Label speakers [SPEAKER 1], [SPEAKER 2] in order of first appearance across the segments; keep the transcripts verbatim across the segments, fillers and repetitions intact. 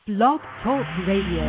[SPEAKER 1] Blog Talk Radio.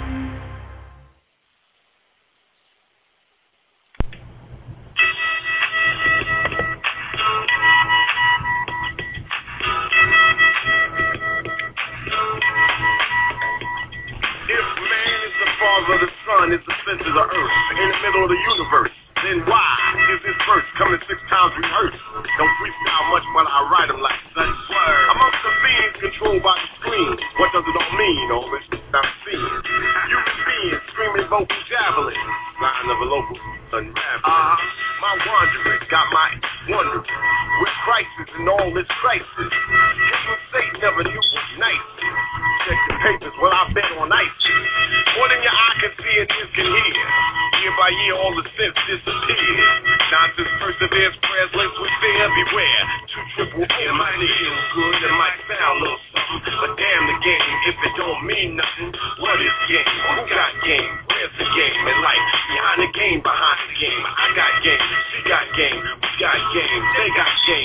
[SPEAKER 2] Of the sun is the center of the earth, in the middle of the universe. Then why is this verse coming six times rehearsed? Don't freestyle much while I write them like such. Word. Amongst the beings controlled by the screen, what does it all mean? All this I'm seeing. Human beings screaming vocal javelin, line of a local unraveling. Uh-huh. My wandering got my wondering. With crisis and all this crisis, Captain Satan never knew what nice is. Check the papers, well I bet on ice. More than your eye can see and ears can hear. Year by year, all the sense disappears. Nonsense perseveres, prayers linked with fear. Beware, two triple M might feel good, it might sound a little something, but damn the game if it don't mean nothing. What is game? Who got game? Where's the game in life? Behind the game, behind the game. I got game, she got game, we got game, they got game.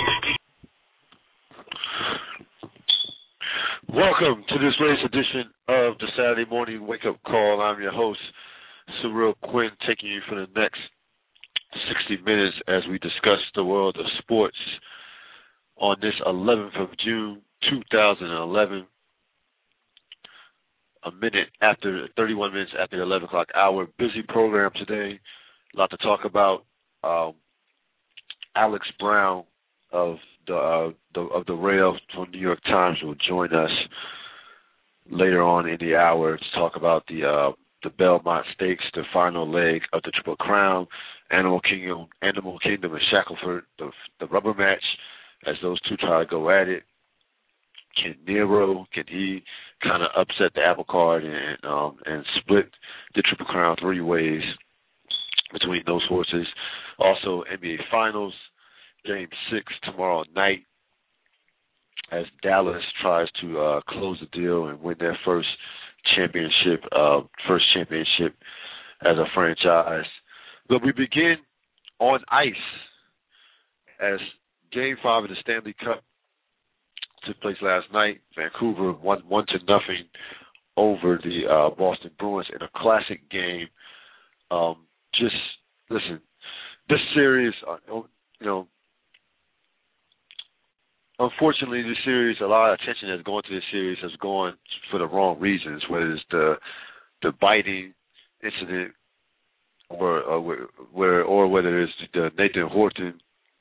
[SPEAKER 3] Welcome to this latest edition of the Saturday Morning Wake Up Call. I'm your host, Cyril Quinn, taking you for the next sixty minutes as we discuss the world of sports on this eleventh of June, two thousand eleven. A minute after, thirty-one minutes after the eleven o'clock hour. Busy program today. A lot to talk about. Um, Alex Brown of the, uh, the of the Rail from New York Times will join us later on in the hour to talk about the uh, the Belmont Stakes, the final leg of the Triple Crown, Animal Kingdom, Animal Kingdom and Shackleford, the the rubber match as those two try to go at it. Can Nero, can he kind of upset the apple cart and um, and split the Triple Crown three ways between those horses? Also, N B A Finals, Game six tomorrow night as Dallas tries to uh, close the deal and win their first championship, uh, first championship as a franchise. But we begin on ice as Game five of the Stanley Cup took place last night. Vancouver won one to nothing over the uh, Boston Bruins in a classic game. Um, just listen, this series, uh, you know, unfortunately, this series, a lot of attention has gone to this series has gone for the wrong reasons, whether it's the the biting incident or or, where, or whether it's the Nathan Horton,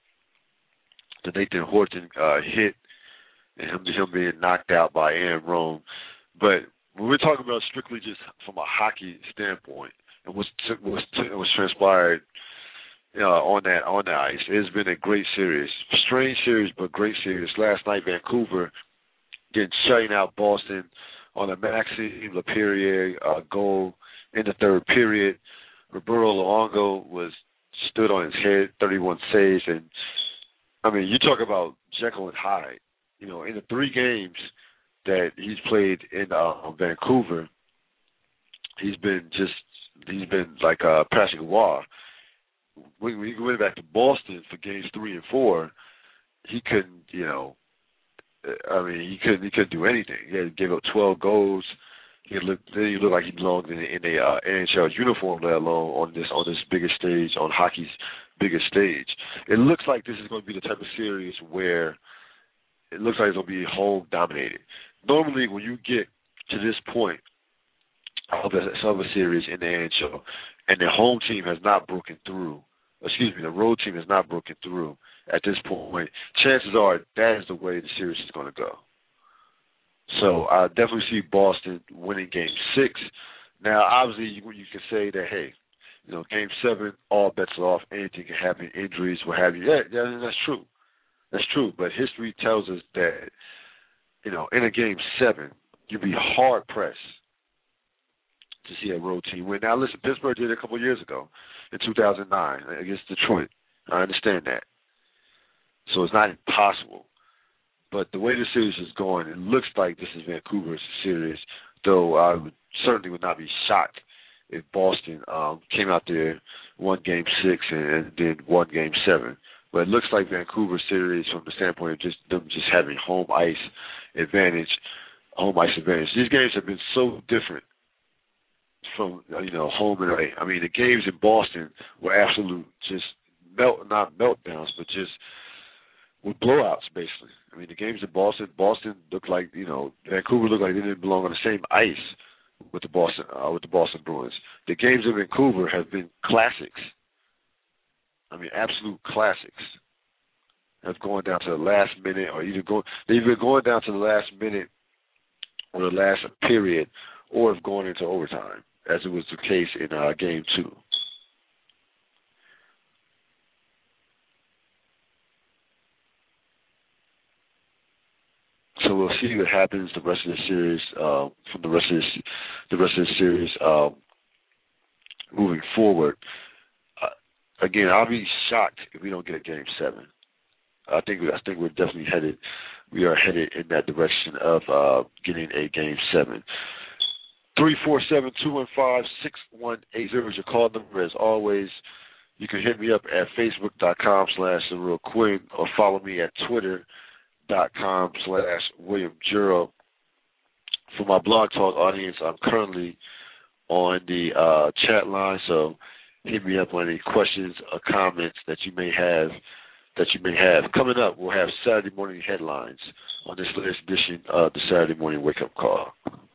[SPEAKER 3] the Nathan Horton uh, hit, and him, him being knocked out by Aaron Rome. But when we're talking about strictly just from a hockey standpoint, and what's what's what's transpired uh, on that on the ice, it's been a great series, strange series, but great series. Last night, Vancouver getting shutting out Boston on a Maxime Lapierre uh, goal in the third period. Roberto Luongo was stood on his head, thirty-one saves, and I mean, you talk about Jekyll and Hyde. You know, in the three games that he's played in uh, Vancouver, he's been just he's been like uh, Patrick Roy. When we went back to Boston for games three and four, he couldn't, you know, I mean, he couldn't he couldn't do anything. He had gave up twelve goals. He looked he looked like he belonged in, in a uh, N H L uniform, let alone on this on this biggest stage, on hockey's biggest stage. It looks like this is going to be the type of series where it looks like it's going to be home dominated. Normally, when you get to this point of a, of a series in the N H L, and the home team has not broken through, excuse me, the road team has not broken through at this point, chances are that is the way the series is going to go. So I definitely see Boston winning Game Six. Now, obviously, you, you can say that, hey, you know, Game Seven, all bets are off. Anything can happen, injuries, what have you. Yeah, yeah, that's true. That's true. But history tells us that, you know, in a Game Seven, you'd be hard pressed to see a road team win. Now, listen, Pittsburgh did it a couple of years ago in two thousand nine against Detroit. I understand that. So it's not impossible. But the way the series is going, it looks like this is Vancouver's series, though I would, certainly would not be shocked if Boston um, came out there, won Game six, and, and then won Game seven. But it looks like Vancouver's series, from the standpoint of just them just having home ice advantage, home ice advantage. These games have been so different from, you know, home and away. I mean, the games in Boston were absolute just melt, not meltdowns, but just with blowouts, basically. I mean, the games in Boston, Boston looked like, you know, Vancouver looked like they didn't belong on the same ice with the Boston uh, with the Boston Bruins. The games in Vancouver have been classics. I mean, absolute classics. Have gone down to the last minute, or either go they've been going down to the last minute or the last period, or have gone into overtime, as it was the case in uh, Game Two. So we'll see what happens the rest of the series, uh, from the rest of this, the rest of the series uh, moving forward. Uh, again, I'll be shocked if we don't get a Game Seven. I think I think we're definitely headed. We are headed in that direction of uh, getting a Game Seven. Three four seven two one five six one eight zero is your call number. As always, you can hit me up at facebook dot com slash Surreal Quinn or follow me at twitter dot com slash William Juro. For my Blog Talk audience, I'm currently on the uh, chat line, so hit me up on any questions or comments that you may have. That you may have. Coming up, we'll have Saturday morning headlines on this latest edition of the Saturday Morning Wake Up Call.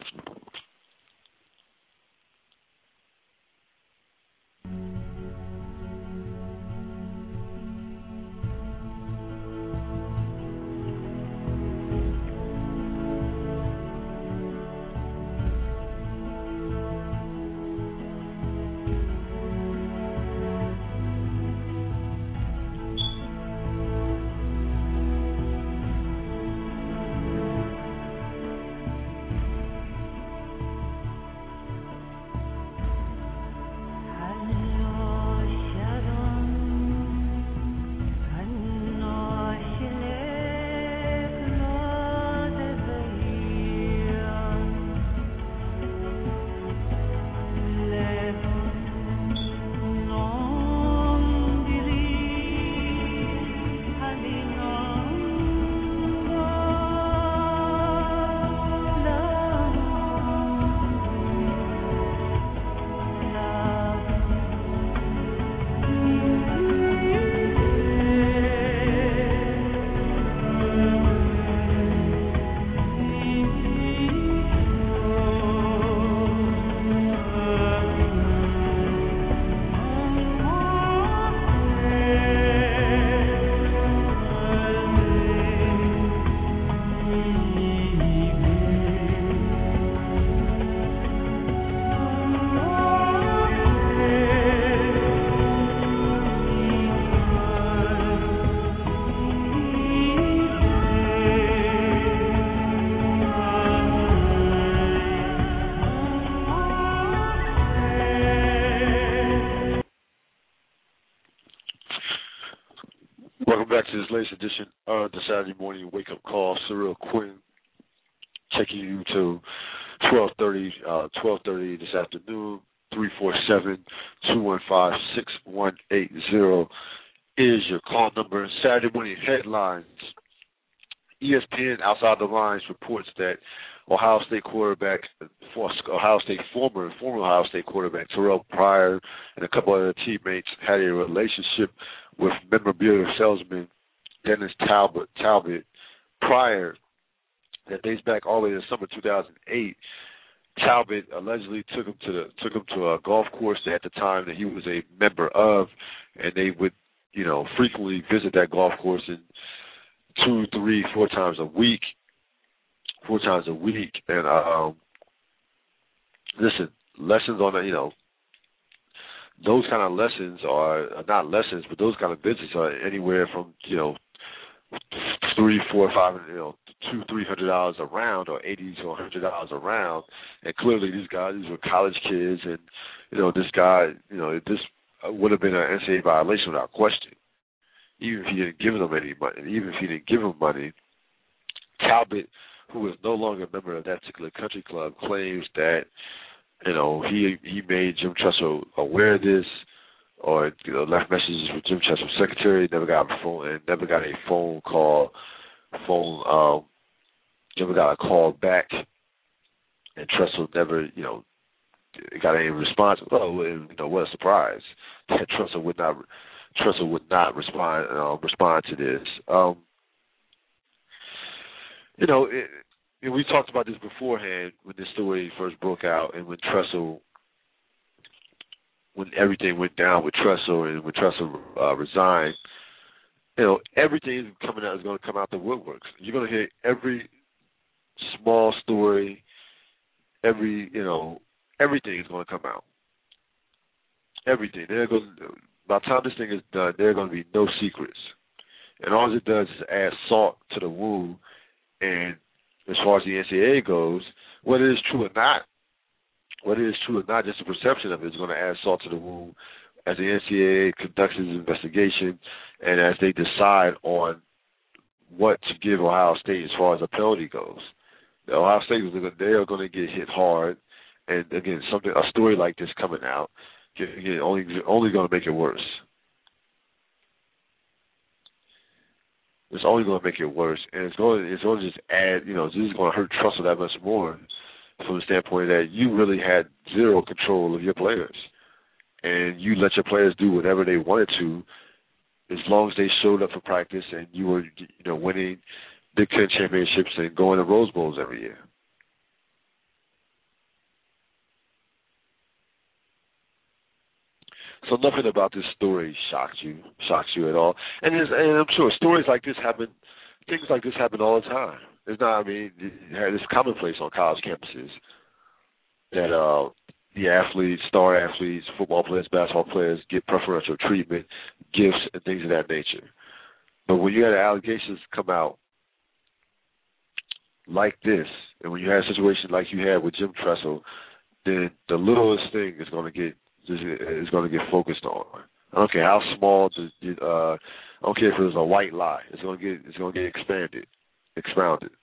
[SPEAKER 3] Welcome back to this latest edition of the Saturday Morning Wake Up Call. Surreal Quinn taking you to twelve thirty, uh, twelve thirty this afternoon. three four seven two one five six one eight zero is your call number. Saturday morning headlines. E S P N Outside the Lines reports that Ohio State quarterback, Ohio State former former Ohio State quarterback Terrell Pryor and a couple other teammates had a relationship with memorabilia salesman Dennis Talbot. Talbot Pryor, that dates back all the way to summer two thousand eight. Talbot allegedly took him to the took him to a golf course at the time that he was a member of, and they would, you know, frequently visit that golf course and two, three, four times a week, four times a week. And um, listen, lessons on the, you know, those kind of lessons are, are not lessons, but those kind of visits are anywhere from, you know, three, four, five, you know, two, three hundred dollars a round, or eighty to a hundred dollars a round. And clearly, these guys, these were college kids, and you know, this guy, you know, this would have been an N C double A violation without question. Even if he didn't give them any money, even if he didn't give them money, Talbot, who is no longer a member of that particular country club, claims that, you know, he he made Jim Tressel aware of this, or, you know, left messages with Jim Tressel's secretary, never got a phone, and never got a phone call, phone, um, never got a call back and Tressel never, you know, got any response. Oh, you know, what a surprise that Tressel would not Tressel would not respond uh, respond to this. Um, you know, it, it, we talked about this beforehand when this story first broke out, and when Tressel, when everything went down with Tressel, and when Tressel uh, resigned. You know, everything coming out is going to come out the woodworks. You're going to hear every small story, every, you know, everything is going to come out. Everything. They're going to, by the time this thing is done, there are going to be no secrets. And all it does is add salt to the wound. And as far as the N C double A goes, whether it's true or not, whether it's true or not, just the perception of it is going to add salt to the wound as the N C double A conducts its investigation and as they decide on what to give Ohio State as far as a penalty goes. The Ohio State, they are going to get hit hard, and again, something a story like this coming out, again, only only going to make it worse. It's only going to make it worse, and it's going to, it's going to just add, you know, this is going to hurt Tressel that much more from the standpoint that you really had zero control of your players. And you let your players do whatever they wanted to, as long as they showed up for practice and you were, you know, winning Big Ten championships and going to Rose Bowls every year. So nothing about this story shocked you, shocks you at all. And, and I'm sure stories like this happen, things like this happen all the time. It's not, I mean, it's commonplace on college campuses that uh, the athletes, star athletes, football players, basketball players get preferential treatment, gifts, and things of that nature. But when you had allegations come out like this, and when you had a situation like you had with Jim Tressel, then the littlest thing is going to get is going to get focused on. I don't care how small the uh, I don't care if it was a white lie. It's going to get it's going to get expanded, expounded.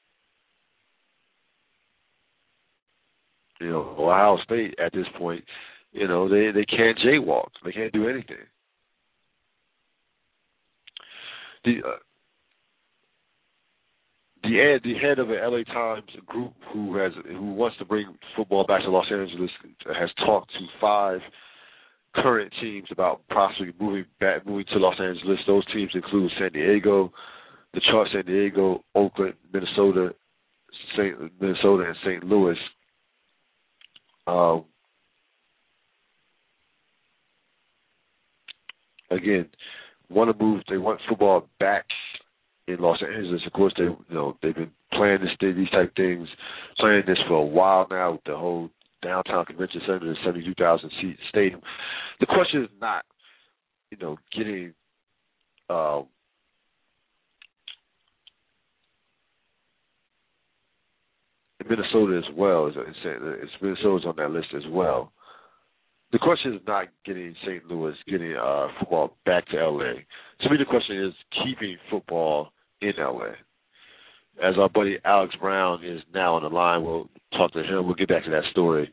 [SPEAKER 3] You know, Ohio State at this point, you know, they, they can't jaywalk. They can't do anything. The uh, the head the head of an L A Times group who has who wants to bring football back to Los Angeles has talked to five current teams about possibly moving back moving to Los Angeles. Those teams include San Diego, the Chargers, San Diego, Oakland, Minnesota, Saint Minnesota, and Saint Louis. Um, again, want to move. They want football back in Los Angeles. Of course, they you know they've been planning this these type of things, planning this for a while now with the whole downtown convention center, the seventy-two thousand seat stadium. The question is not, you know, getting um, Minnesota as well. It's, it's Minnesota's on that list as well. The question is not getting Saint Louis, getting uh, football back to L A. To me, the question is keeping football in L A. As our buddy Alex Brown is now on the line, we'll talk to him. We'll get back to that story.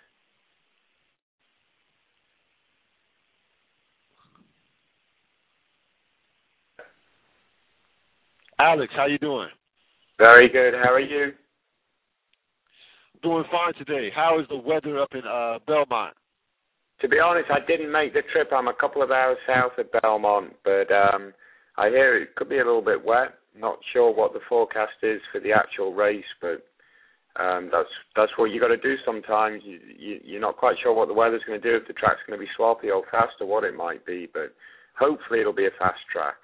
[SPEAKER 3] Alex, how you doing?
[SPEAKER 1] Very good. How are you?
[SPEAKER 3] Doing fine today. How is the weather up in uh, Belmont?
[SPEAKER 1] To be honest, I didn't make the trip. I'm a couple of hours south of Belmont, but um, I hear it could be a little bit wet. Not sure what the forecast is for the actual race, but um, that's that's what you got to do sometimes. You, you, you're not quite sure what the weather's going to do, if the track's going to be sloppy or fast or what it might be, but hopefully it'll be a fast track.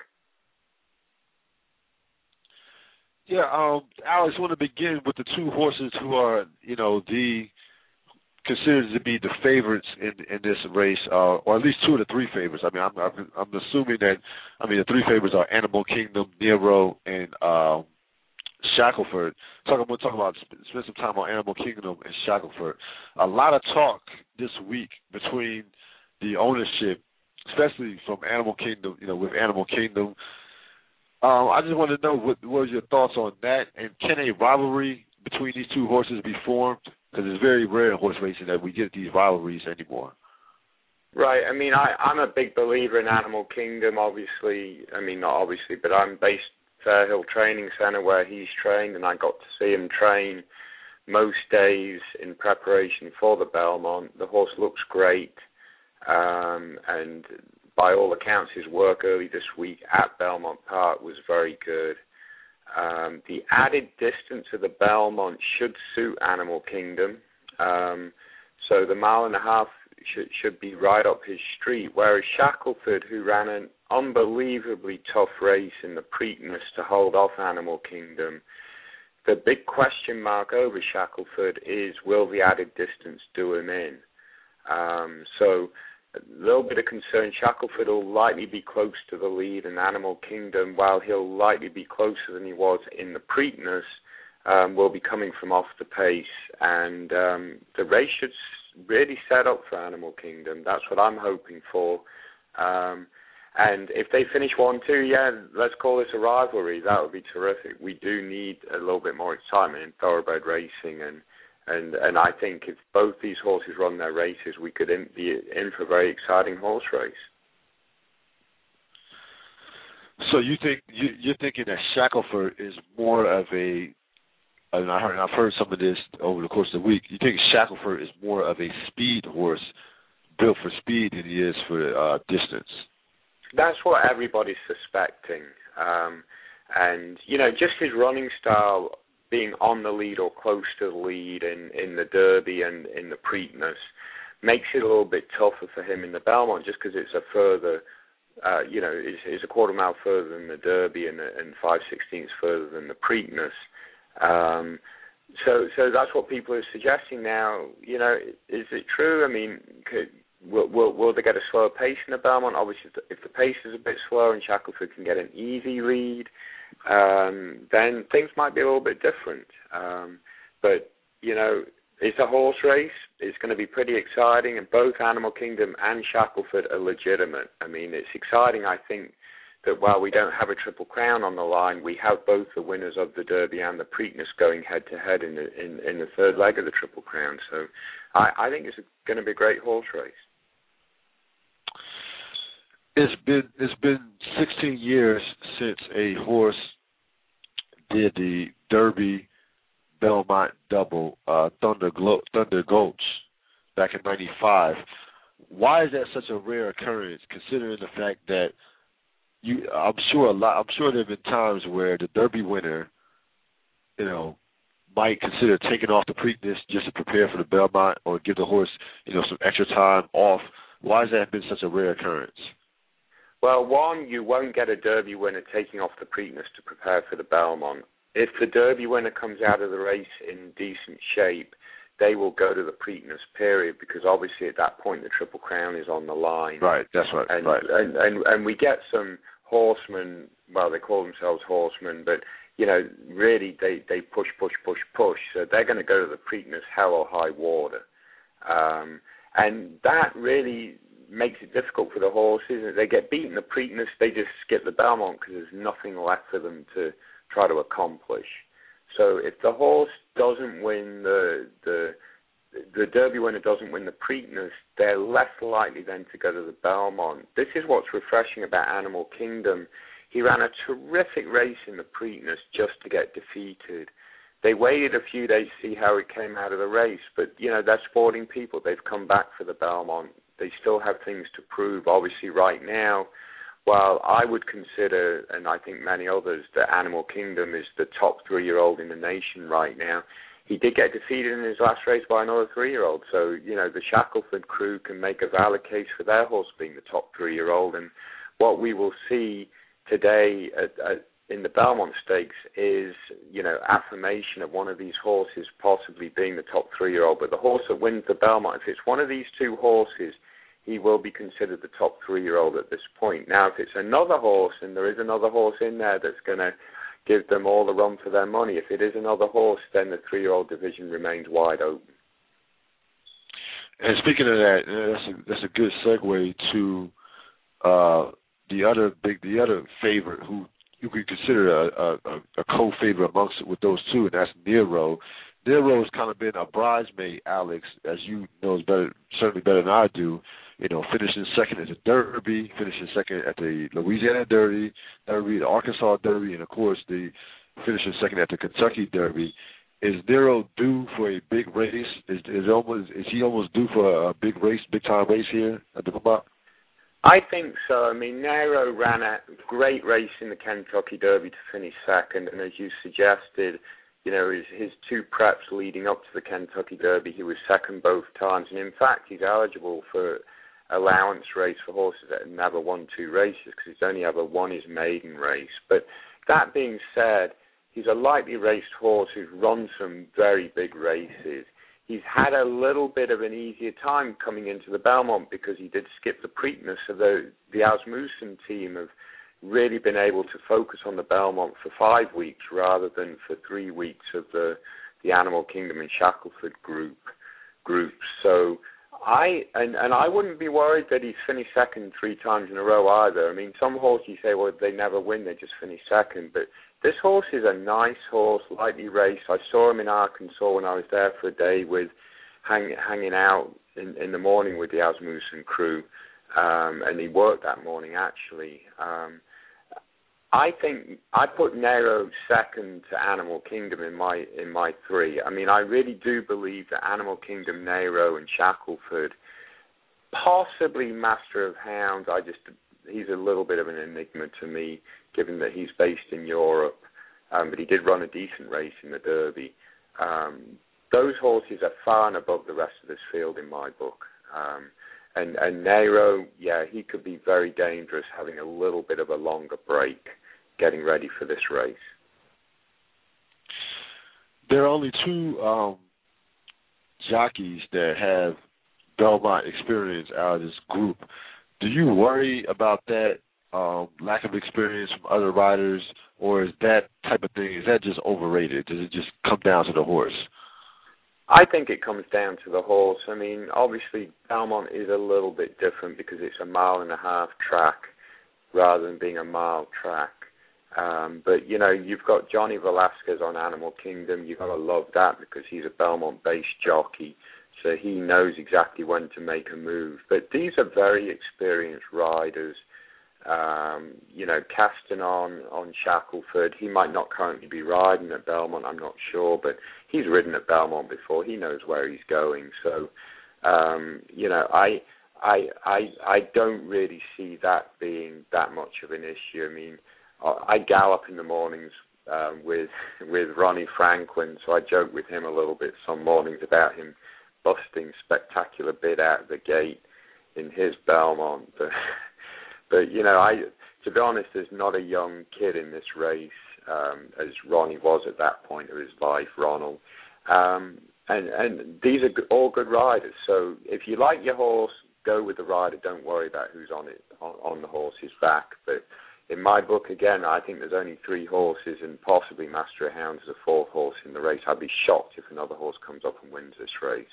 [SPEAKER 3] Yeah, um, Alex, I want to begin with the two horses who are, you know, the considered to be the favorites in in this race, uh, or at least two of the three favorites. I mean, I'm, I'm I'm assuming that, I mean, the three favorites are Animal Kingdom, Nero, and um, Shackelford. Talk, we'll talk about spend some time on Animal Kingdom and Shackelford. A lot of talk this week between the ownership, especially from Animal Kingdom. You know, with Animal Kingdom. Um, I just want to know what, what are your thoughts on that, and can a rivalry between these two horses be formed? Because it's very rare in horse racing that we get these rivalries anymore.
[SPEAKER 1] Right. I mean, I, I'm a big believer in Animal Kingdom, obviously. I mean, not obviously, but I'm based Fairhill Training Center where he's trained, and I got to see him train most days in preparation for the Belmont. The horse looks great, um, and by all accounts, his work early this week at Belmont Park was very good. Um, the added distance of the Belmont should suit Animal Kingdom. Um, so the mile and a half should, should be right up his street, whereas Shackelford, who ran an unbelievably tough race in the Preakness to hold off Animal Kingdom, the big question mark over Shackelford is, will the added distance do him in? Um, so a little bit of concern. Shackelford will likely be close to the lead, and Animal Kingdom, while he'll likely be closer than he was in the Preakness, um, will be coming from off the pace, and um, the race should really set up for Animal Kingdom. That's what I'm hoping for. Um, and if they finish one two, yeah, let's call this a rivalry. That would be terrific. We do need a little bit more excitement in thoroughbred racing, and and and I think if both these horses run their races, we could in, be in for a very exciting horse race.
[SPEAKER 3] So you think you, you're thinking that Shackelford is more of a, and I heard, I've heard some of this over the course of the week. You think Shackelford is more of a speed horse, built for speed, than he is for uh, distance?
[SPEAKER 1] That's what everybody's suspecting. Um, and, you know, just his running style, being on the lead or close to the lead in, in the Derby and in the Preakness, makes it a little bit tougher for him in the Belmont, just because it's a further, uh, you know, it's, it's a quarter mile further than the Derby and, and five sixteenths further than the Preakness. Um, so, so that's what people are suggesting now. You know, is it true? I mean, could, Will, will, will they get a slower pace in the Belmont? Obviously, if the pace is a bit slower and Shackelford can get an easy lead, um, then things might be a little bit different. Um, but, you know, it's a horse race. It's going to be pretty exciting, and both Animal Kingdom and Shackelford are legitimate. I mean, it's exciting, I think, that while we don't have a Triple Crown on the line, we have both the winners of the Derby and the Preakness going head-to-head in the, in, in the third leg of the Triple Crown. So I, I think it's going to be a great horse race.
[SPEAKER 3] It's been it's been sixteen years since a horse did the Derby Belmont double, uh, Thunder Glo- Thunder Gulch, back in ninety-five. Why is that such a rare occurrence, considering the fact that you? I'm sure a lot. I'm sure there have been times where the Derby winner, you know, might consider taking off the Preakness just to prepare for the Belmont, or give the horse, you know, some extra time off. Why has that been such a rare occurrence?
[SPEAKER 1] Well, one, you won't get a Derby winner taking off the Preakness to prepare for the Belmont. If the Derby winner comes out of the race in decent shape, they will go to the Preakness period, because obviously at that point the Triple Crown is on the line.
[SPEAKER 3] Right, that's right.
[SPEAKER 1] And
[SPEAKER 3] right.
[SPEAKER 1] and, and, and we get some horsemen, well, they call themselves horsemen, but, you know, really they, they push, push, push, push. So they're going to go to the Preakness hell or high water. Um, and that really makes it difficult for the horses. They get beaten the Preakness, they just skip the Belmont because there's nothing left for them to try to accomplish. So if the horse doesn't win the the the Derby winner doesn't win the Preakness, they're less likely then to go to the Belmont. This is what's refreshing about Animal Kingdom. He ran a terrific race in the Preakness just to get defeated. They waited a few days to see how it came out of the race, but, you know, they're sporting people. They've come back for the Belmont. They still have things to prove. Obviously, right now, while I would consider, and I think many others, that Animal Kingdom is the top three-year-old in the nation right now, he did get defeated in his last race by another three-year-old. So, you know, the Shackelford crew can make a valid case for their horse being the top three-year-old. And what we will see today at, at, in the Belmont Stakes is, you know, affirmation of one of these horses possibly being the top three-year-old. But the horse that wins the Belmont, if it's one of these two horses, he will be considered the top three-year-old at this point. Now, if it's another horse, and there is another horse in there that's going to give them all the run for their money, if it is another horse, then the three-year-old division remains wide open.
[SPEAKER 3] And speaking of that, that's a, that's a good segue to uh, the other big, the other favorite who you could consider a, a, a co-favorite amongst with those two, and that's Nero. Nero's kind of been a bridesmaid, Alex, as you know, is better, certainly better than I do. You know, finishing second at the Derby, finishing second at the Louisiana Derby, Derby, the Arkansas Derby, and of course the finishing second at the Kentucky Derby. is Nero due for a big race? Is is almost is he almost due for a big race, big time race here at the Belmont?
[SPEAKER 1] I think so. I mean, Nero ran a great race in the Kentucky Derby to finish second, and as you suggested, you know, his, his two preps leading up to the Kentucky Derby, he was second both times, and in fact, he's eligible for allowance race for horses that have never won two races because he's only ever won his maiden race. But that being said, he's a lightly raced horse who's run some very big races. He's had a little bit of an easier time coming into the Belmont because he did skip the Preakness, so the, the Asmussen team have really been able to focus on the Belmont for five weeks rather than for three weeks of the the Animal Kingdom and Shackleford group groups. So I and, and I wouldn't be worried that he's finished second three times in a row either. I mean, some horses you say, well, they never win, they just finish second, but this horse is a nice horse, lightly raced. I saw him in Arkansas when I was there for a day with hang, hanging out in, in the morning with the Asmussen crew, um, and he worked that morning actually. Um, I think I put Nero second to Animal Kingdom in my in my three. I mean, I really do believe that Animal Kingdom, Nero, and Shackleford, possibly Master of Hounds. I just he's a little bit of an enigma to me, given that he's based in Europe, um, but he did run a decent race in the Derby. Um, those horses are far and above the rest of this field in my book. Um, and, and Nero, yeah, he could be very dangerous having a little bit of a longer break getting ready for this race.
[SPEAKER 3] There are only two um, jockeys that have Belmont experience out of this group. Do you worry about that um, lack of experience from other riders, or is that type of thing, is that just overrated? Does it just come down to the horse?
[SPEAKER 1] I think it comes down to the horse. I mean, obviously, Belmont is a little bit different because it's a mile and a half track rather than being a mile track. Um, but, you know, you've got Johnny Velasquez on Animal Kingdom. You've got to love that because he's a Belmont-based jockey, so he knows exactly when to make a move. But these are very experienced riders. Um, you know, Castanon on Shackleford, he might not currently be riding at Belmont, I'm not sure, but he's ridden at Belmont before. He knows where he's going. So, um, you know, I, I, I, I don't really see that being that much of an issue. I mean, I gallop in the mornings um, with with Ronnie Franklin, so I joke with him a little bit some mornings about him busting spectacular bid out of the gate in his Belmont. But, but you know, I to be honest, there's not a young kid in this race, um, as Ronnie was at that point of his life, Ronald. Um, and, and these are all good riders. So if you like your horse, go with the rider. Don't worry about who's on it on, on the horse's back. But in my book, again, I think there's only three horses, and possibly Master of Hounds is a fourth horse in the race. I'd be shocked if another horse comes up and wins this race.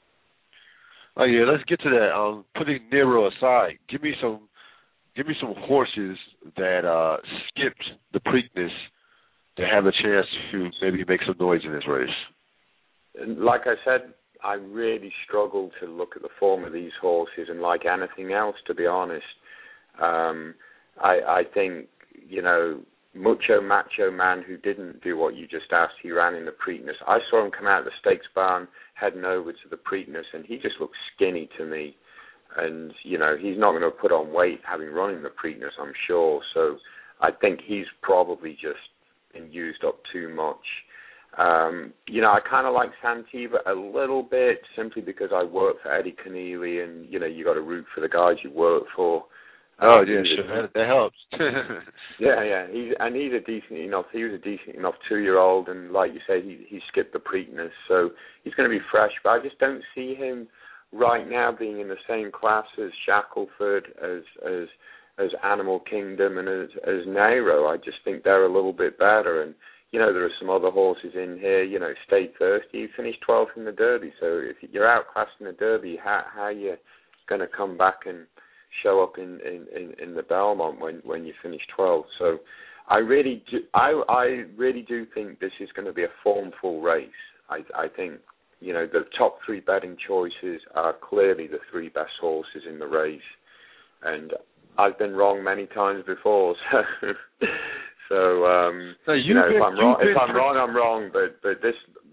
[SPEAKER 3] Oh yeah, let's get to that. Um, putting Nero aside, give me some, give me some horses that uh, skipped the Preakness that have a chance to maybe make some noise in this race.
[SPEAKER 1] And like I said, I really struggle to look at the form of these horses, and like anything else, to be honest. Um, I, I think, you know, Mucho Macho Man, who didn't do what you just asked, he ran in the Preakness. I saw him come out of the stakes barn, heading over to the Preakness, and he just looked skinny to me. And, you know, he's not going to put on weight having run in the Preakness, I'm sure. So I think he's probably just been used up too much. Um, you know, I kind of like Santiva a little bit, simply because I work for Eddie Keneally, and, you know, you got to root for the guys you work for.
[SPEAKER 3] Oh yeah, sure. That, that helps.
[SPEAKER 1] yeah, yeah. He's and he's a decent enough. He was a decent enough two-year-old, and like you say, he he skipped the Preakness, so he's going to be fresh. But I just don't see him right now being in the same class as Shackleford, as as as Animal Kingdom, and as as Nero. I just think they're a little bit better. And you know, there are some other horses in here. You know, Stay Thirsty. He finished twelfth in the Derby, so if you're outclassed in the Derby, how how are you going to come back and show up in, in, in, in the Belmont when, when you finish twelfth? So I really do, I, I really do think this is going to be a formful race. I, I think, you know, the top three betting choices are clearly the three best horses in the race. And I've been wrong many times before, so so um,
[SPEAKER 3] so
[SPEAKER 1] you know,
[SPEAKER 3] been,
[SPEAKER 1] if I'm wrong,
[SPEAKER 3] been,
[SPEAKER 1] if I'm wrong, I'm wrong. But but this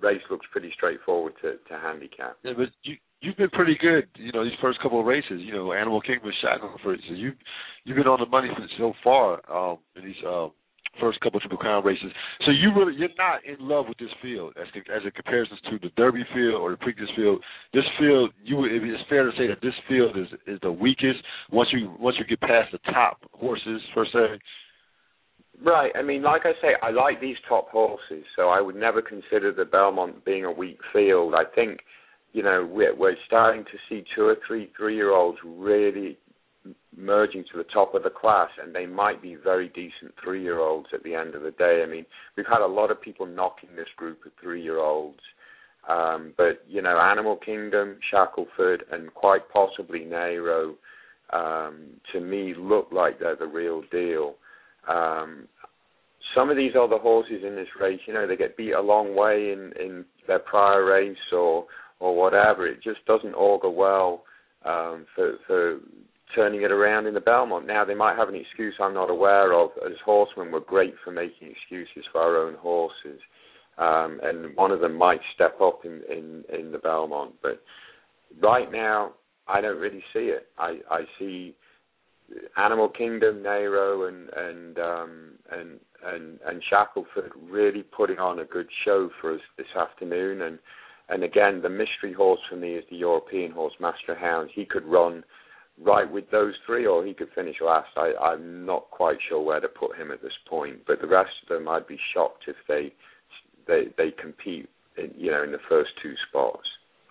[SPEAKER 1] race looks pretty straightforward to, to handicap.
[SPEAKER 3] Yeah, but you you've been pretty good, you know, these first couple of races. You know, Animal Kingdom and Shackleford. So you you've been on the money for so far um, in these um, first couple of Triple Crown races. So you really you're not in love with this field as as it compares to the Derby field or the Preakness field. This field, you would, it's fair to say that this field is is the weakest once you once you get past the top horses per se.
[SPEAKER 1] Right. I mean, like I say, I like these top horses, so I would never consider the Belmont being a weak field. I think, you know, we're, we're starting to see two or three three-year-olds really merging to the top of the class, and they might be very decent three-year-olds at the end of the day. I mean, we've had a lot of people knocking this group of three-year-olds, um, but, you know, Animal Kingdom, Shackleford, and quite possibly Nero, um, to me, look like they're the real deal. Um, some of these other horses in this race, you know, they get beat a long way in, in their prior race or or whatever. It just doesn't augur well um, for, for turning it around in the Belmont. Now, they might have an excuse I'm not aware of. As horsemen, we're great for making excuses for our own horses, um, and one of them might step up in, in, in the Belmont. But right now, I don't really see it. I, I see Animal Kingdom, Nero, and and um, and and and Shackleford really putting on a good show for us this afternoon. And and again, the mystery horse for me is the European horse, Master Hound. He could run right with those three, or he could finish last. I, I'm not quite sure where to put him at this point. But the rest of them, I'd be shocked if they they they compete, in, you know, in the first two spots.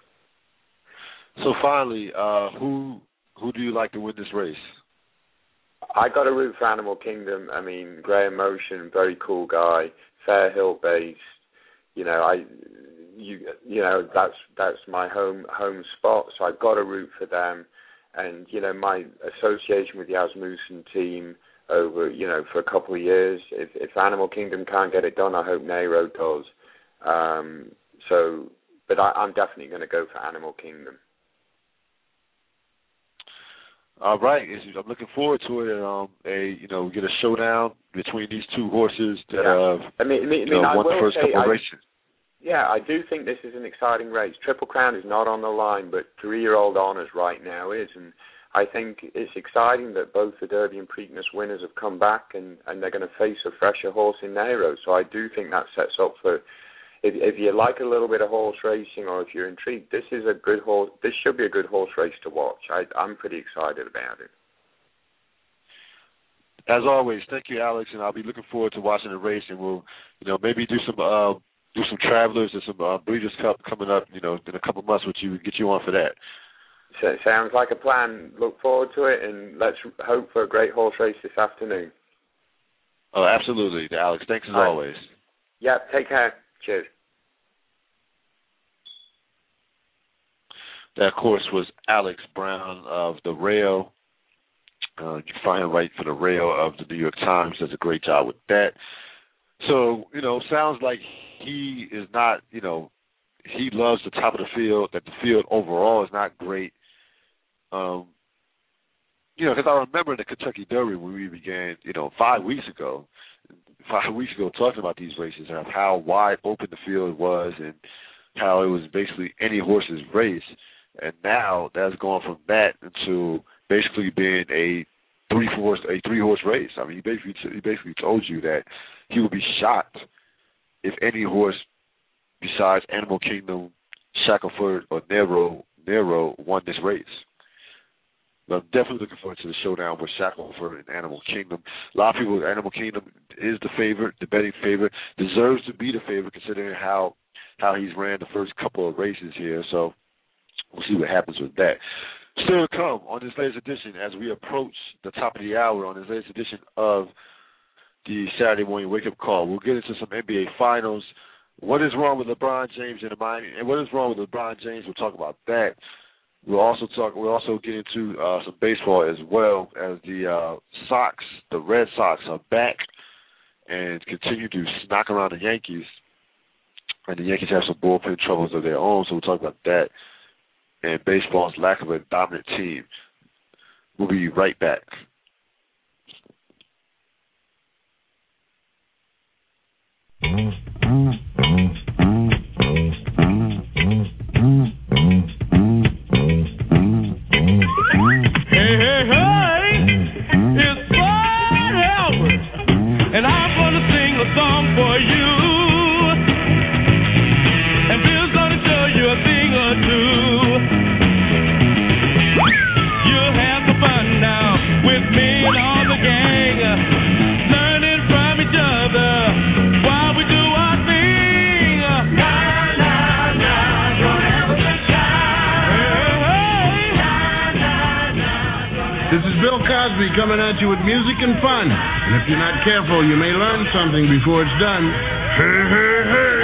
[SPEAKER 3] So finally, uh, who who do you like to win this race?
[SPEAKER 1] I got to root for Animal Kingdom. I mean, Graham Motion, very cool guy, Fairhill based. You know, I, you, you know, that's that's my home home spot. So I've got to root for them. And you know, my association with the Asmussen team over, you know, for a couple of years. If, if Animal Kingdom can't get it done, I hope Nero does. Um, so, but I, I'm definitely going to go for Animal Kingdom.
[SPEAKER 3] All right, I'm looking forward to it. Um, a you know, we get a showdown between these two horses that
[SPEAKER 1] yeah.
[SPEAKER 3] have
[SPEAKER 1] I mean, I mean,
[SPEAKER 3] you know,
[SPEAKER 1] I
[SPEAKER 3] won the first
[SPEAKER 1] say,
[SPEAKER 3] couple of
[SPEAKER 1] I,
[SPEAKER 3] races.
[SPEAKER 1] Yeah, I do think this is an exciting race. Triple Crown is not on the line, but three-year-old Honors right now is, and I think it's exciting that both the Derby and Preakness winners have come back, and, and they're going to face a fresher horse in Nero. So I do think that sets up for. If, if you like a little bit of horse racing, or if you're intrigued, this is a good horse. This should be a good horse race to watch. I, I'm pretty excited about it.
[SPEAKER 3] As always, thank you, Alex, and I'll be looking forward to watching the race, and we'll, you know, maybe do some uh, do some Travelers and some uh, Breeders' Cup coming up, you know, in a couple months with you, get you on for that.
[SPEAKER 1] So it sounds like a plan. Look forward to it, and let's hope for a great horse race this afternoon.
[SPEAKER 3] Oh, absolutely, Alex. Thanks as
[SPEAKER 1] All right.
[SPEAKER 3] always.
[SPEAKER 1] Yeah, take care. Cheers.
[SPEAKER 3] That, of course, was Alex Brown of the Rail. Uh, you can find him right for the Rail of the New York Times. Does a great job with that. So, you know, sounds like he is not, you know, he loves the top of the field, that the field overall is not great. Um, you know, because I remember in the Kentucky Derby when we began, you know, five weeks ago, five weeks ago talking about these races and how wide open the field was and how it was basically any horse's race. And now that's gone from that into basically being a three horse a three horse race. I mean, he basically he basically told you that he would be shocked if any horse besides Animal Kingdom, Shackleford, or Nero Nero won this race. But I'm definitely looking forward to the showdown with Shackleford and Animal Kingdom. A lot of people, Animal Kingdom is the favorite, the betting favorite, deserves to be the favorite considering how how he's ran the first couple of races here. So we'll see what happens with that. Still to come on this latest edition as we approach the top of the hour on this latest edition of the Saturday Morning Wake Up Call. We'll get into some N B A Finals. What is wrong with LeBron James and the Miami, and what is wrong with LeBron James? We'll talk about that. We'll also talk. We'll also get into uh, some baseball as well as the uh, Sox, the Red Sox, are back and continue to knock around the Yankees. And the Yankees have some bullpen troubles of their own, so we'll talk about that. And baseball's lack of a dominant team. We'll be right back.
[SPEAKER 4] Bill Cosby coming at you with music and fun. And if you're not careful, you may learn something before it's done. Hey, hey, hey.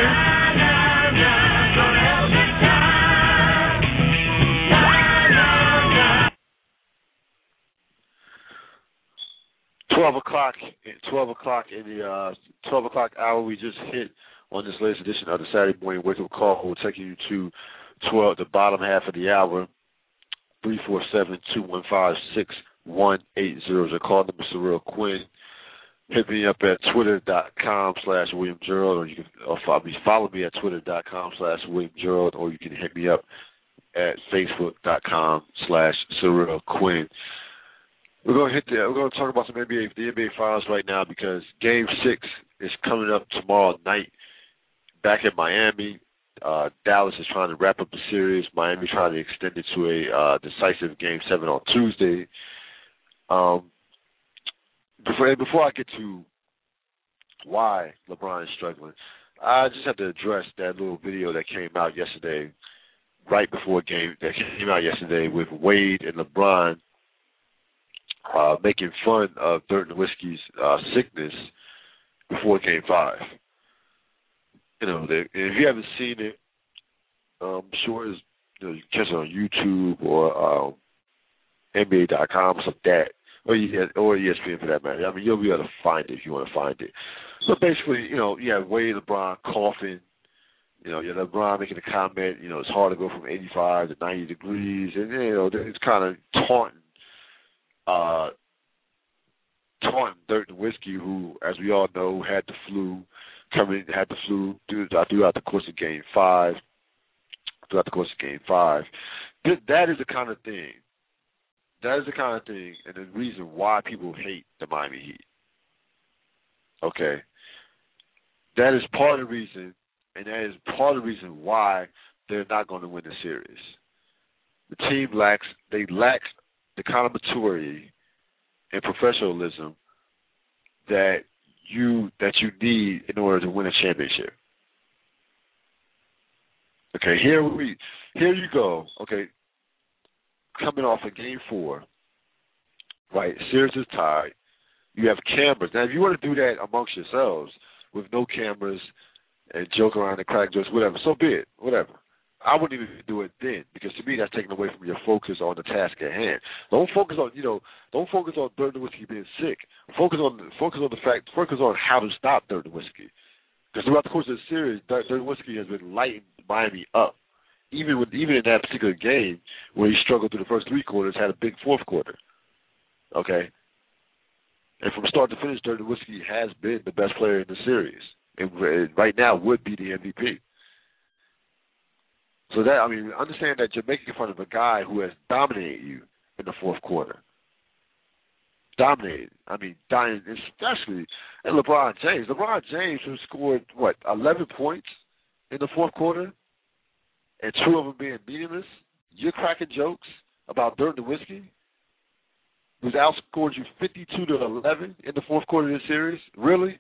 [SPEAKER 3] Twelve o'clock. Twelve o'clock in the uh, twelve o'clock hour. We just hit on this latest edition of the Saturday Morning Wake Up Call. We'll take you to twelve, the bottom half of the hour. Three four seven two one five six one eight zero is your call number. Surreal Quinn. Hit me up at twitter.com slash William Gerald, or you can or follow me, follow me at twitter.com slash William Gerald, or you can hit me up at facebook.com slash Surreal Quinn. We're going to hit the, we're going to talk about some N B A, the N B A Finals right now, because Game Six is coming up tomorrow night back in Miami. Uh, Dallas is trying to wrap up the series. Miami trying to extend it to a uh, decisive Game Seven on Tuesday. Um, before before I get to why LeBron is struggling, I just have to address that little video that came out yesterday, right before game that came out yesterday with Wade and LeBron. Uh, making fun of Dirk Nowitzki's uh, sickness before Game Five. You know, they, if you haven't seen it, I'm sure it's, you know, you can catch it on YouTube or um, N B A dot com, something like that, or, or E S P N for that matter. I mean, you'll be able to find it if you want to find it. So basically, you know, you have Wade, LeBron coughing. You know, you have LeBron making a comment. You know, it's hard to go from eighty-five to ninety degrees, and you know, it's kind of taunting. Uh, taunting Dirk Nowitzki, who, as we all know, had the flu, coming had the flu throughout the course of Game Five. Throughout the course of Game Five, that is the kind of thing. That is the kind of thing, and the reason why people hate the Miami Heat. Okay, that is part of the reason, and that is part of the reason why they're not going to win the series. The team lacks they lack the kind of maturity and professionalism that you that you need in order to win a championship. Okay, here we here you go. Okay, coming off of Game Four, right? Series is tied. You have cameras. Now, if you want to do that amongst yourselves with no cameras and joke around and crack jokes, whatever, so be it. Whatever. I wouldn't even do it then, because to me that's taking away from your focus on the task at hand. Don't focus on, you know, don't focus on Dirk Nowitzki being sick. Focus on focus on the fact, focus on how to stop Dirk Nowitzki. Because throughout the course of the series, Dirk Nowitzki has been lighting Miami up. Even with even in that particular game where he struggled through the first three quarters, had a big fourth quarter. Okay, and from start to finish, Dirk Nowitzki has been the best player in the series, and right now would be the M V P. So that, I mean, understand that you're making fun of a guy who has dominated you in the fourth quarter. Dominated. I mean, dying, especially and LeBron James. LeBron James, who scored, what, eleven points in the fourth quarter, and two of them being meaningless. You're cracking jokes about Dirk Nowitzki, who's outscored you fifty-two to eleven in the fourth quarter of the series? Really?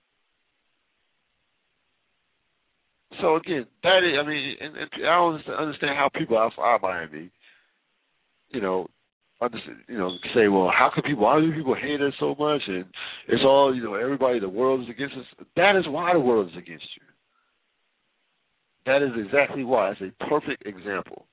[SPEAKER 3] So again, that is, I mean, and, and I don't understand how people outside Miami, you know, understand, you know, say, well, how can people, why do people hate us so much? And it's all, you know, everybody, the world is against us. That is why the world is against you. That is exactly why. It's a perfect example.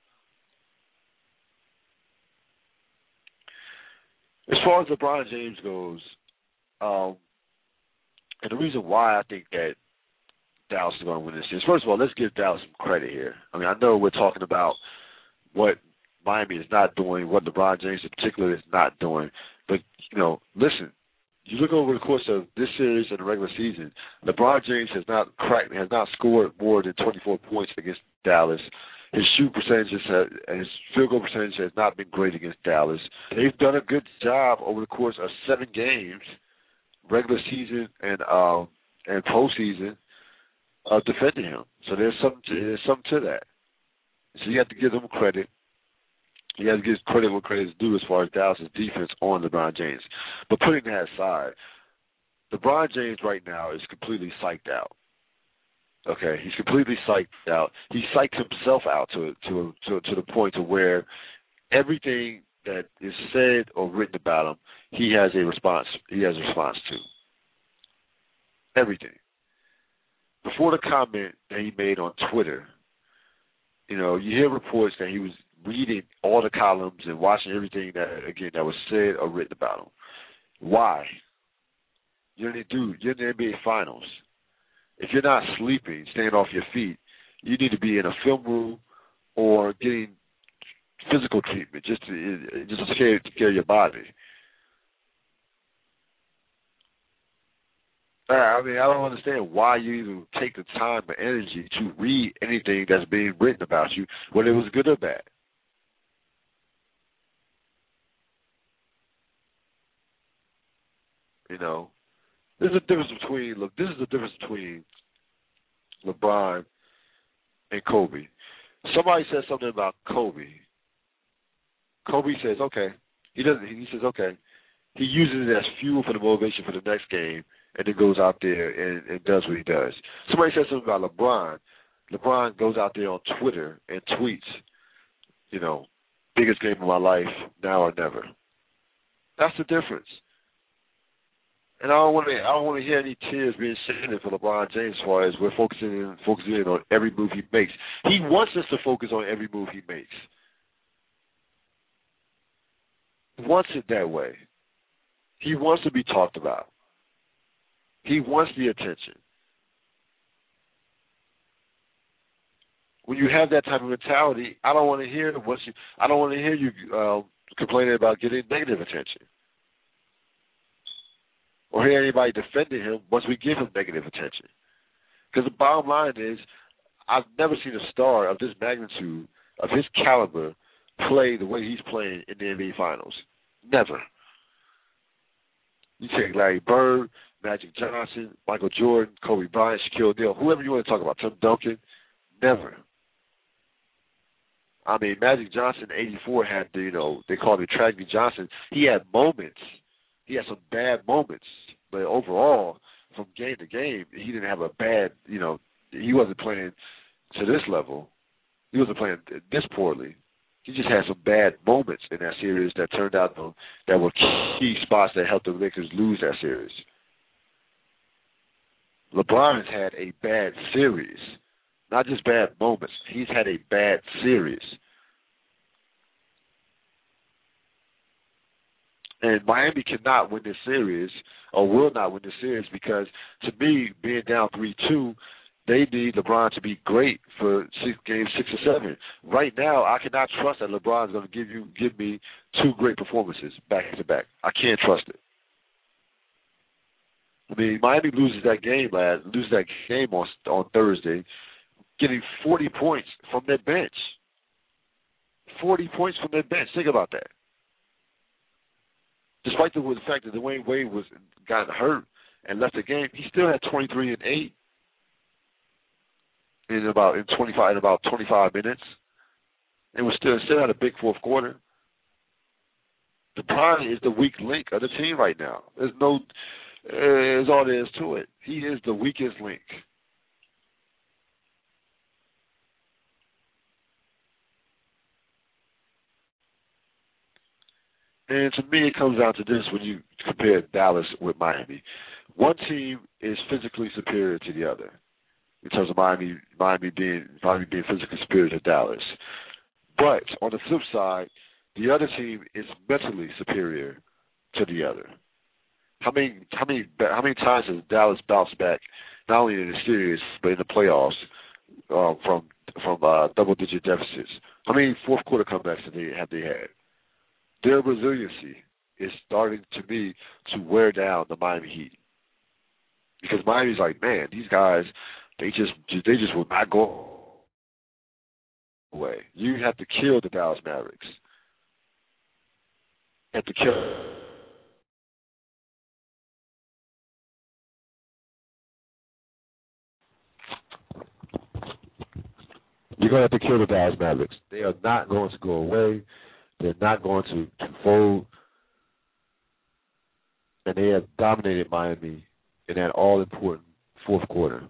[SPEAKER 3] As far as LeBron James goes, um, and the reason why I think that Dallas is going to win this series. First of all, let's give Dallas some credit here. I mean, I know we're talking about what Miami is not doing, what LeBron James in particular is not doing. But, you know, listen, you look over the course of this series and the regular season, LeBron James has not cracked, has not scored more than twenty-four points against Dallas. His shoot percentages, have, his field goal percentage has not been great against Dallas. They've done a good job over the course of seven games, regular season and um, and postseason, of defending him. So there's something to, there's something to that. So you have to give them credit. You have to give credit where credit is due as far as Dallas' defense on LeBron James. But putting that aside, LeBron James right now is completely psyched out. Okay, he's completely psyched out. He psyched himself out to to to to the point to where everything that is said or written about him, he has a response. He has a response to everything. Before the comment that he made on Twitter, you know, you hear reports that he was reading all the columns and watching everything that, again, that was said or written about him. Why? You're in the dude. You're in the N B A Finals. If you're not sleeping, staying off your feet, you need to be in a film room or getting physical treatment just to just to care, to care of your body. I mean, I don't understand why you even take the time or energy to read anything that's being written about you, whether it was good or bad. You know, there's a difference between look. This is the difference between LeBron and Kobe. Somebody says something about Kobe. Kobe says, okay. He doesn't. He says, okay. He uses it as fuel for the motivation for the next game, and then goes out there and, and does what he does. Somebody says something about LeBron. LeBron goes out there on Twitter and tweets, you know, biggest game of my life, now or never. That's the difference. And I don't want to. I don't want to hear any tears being shed for LeBron James as far as we're focusing in, focusing in on every move he makes. He wants us to focus on every move he makes. He wants it that way. He wants to be talked about. He wants the attention. When you have that type of mentality, I don't want to hear what you. I don't want to hear you uh, complaining about getting negative attention, or hear anybody defending him once we give him negative attention. Because the bottom line is, I've never seen a star of this magnitude, of his caliber, play the way he's playing in the N B A Finals. Never. You take Larry Bird, Magic Johnson, Michael Jordan, Kobe Bryant, Shaquille O'Neal, whoever you want to talk about, Tim Duncan, never. I mean, Magic Johnson in eighty-four had the, you know, they called him Tragedy Johnson. He had moments. He had some bad moments. But overall, from game to game, he didn't have a bad, you know, he wasn't playing to this level. He wasn't playing this poorly. He just had some bad moments in that series that turned out to, that were key spots that helped the Lakers lose that series. LeBron has had a bad series, not just bad moments. He's had a bad series. And Miami cannot win this series, or will not win this series, because to me, being down three two, they need LeBron to be great for six, game six or seven. Right now, I cannot trust that LeBron is going to give you give me two great performances back to back. I can't trust it. I mean, Miami loses that game, lad, loses that game on on Thursday, getting forty points from their bench. Forty points from their bench. Think about that. Despite the, the fact that Dwayne Wade was got hurt and left the game, he still had twenty-three and eight. In about in twenty five in about twenty five minutes, and was still still had a big fourth quarter. LeBron is the weak link of the team right now. There's no, uh, is all there is to it. He is the weakest link. And to me, it comes down to this: when you compare Dallas with Miami, one team is physically superior to the other. In terms of Miami, Miami being Miami being physically superior to Dallas, but on the flip side, the other team is mentally superior to the other. How many, how many, how many times has Dallas bounced back, not only in the series but in the playoffs, uh, from from uh, double-digit deficits? How many fourth quarter comebacks have they have they had? Their resiliency is starting to me to wear down the Miami Heat, because Miami's like, man, these guys. They just they just will not go away. You have to kill the Dallas Mavericks. You have to kill. You're going to have to kill the Dallas Mavericks. They are not going to go away. They're not going to, to fold. And they have dominated Miami in that all-important fourth quarter.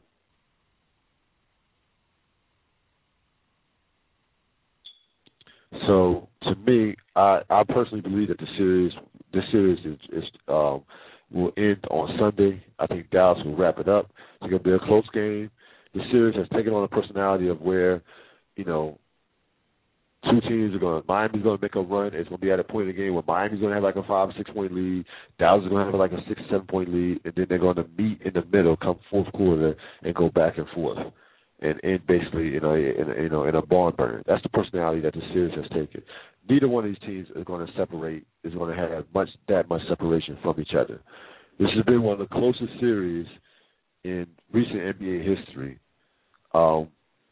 [SPEAKER 3] So, to me, I, I personally believe that the series, this series is, is um, will end on Sunday. I think Dallas will wrap it up. It's going to be a close game. The series has taken on a personality of where, you know, two teams are going to, Miami's going to make a run. It's going to be at a point in the game where Miami's going to have like a five or six point lead. Dallas is going to have like a six or seven point lead, and then they're going to meet in the middle come fourth quarter and go back and forth. And, and basically, you know, in a, you know, in a barn burner. That's the personality that the series has taken. Neither one of these teams is going to separate, is going to have much that much separation from each other. This has been one of the closest series in recent N B A history. Um,